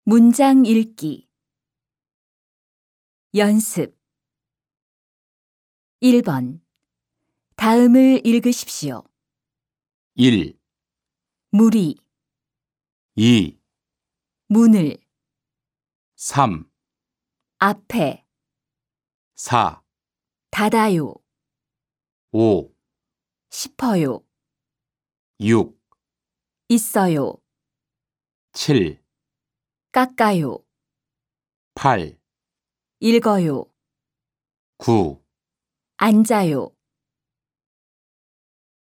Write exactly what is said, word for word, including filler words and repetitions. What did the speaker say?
문장 읽기 연습 일 번 다음을 읽으십시오. 일, 무리, 이, 문을, 삼, 앞에, 사, 닫아요, 오, 싶어요, 육, 있어요, 칠, 깎아요, 팔, 읽어요, 구, 앉아요.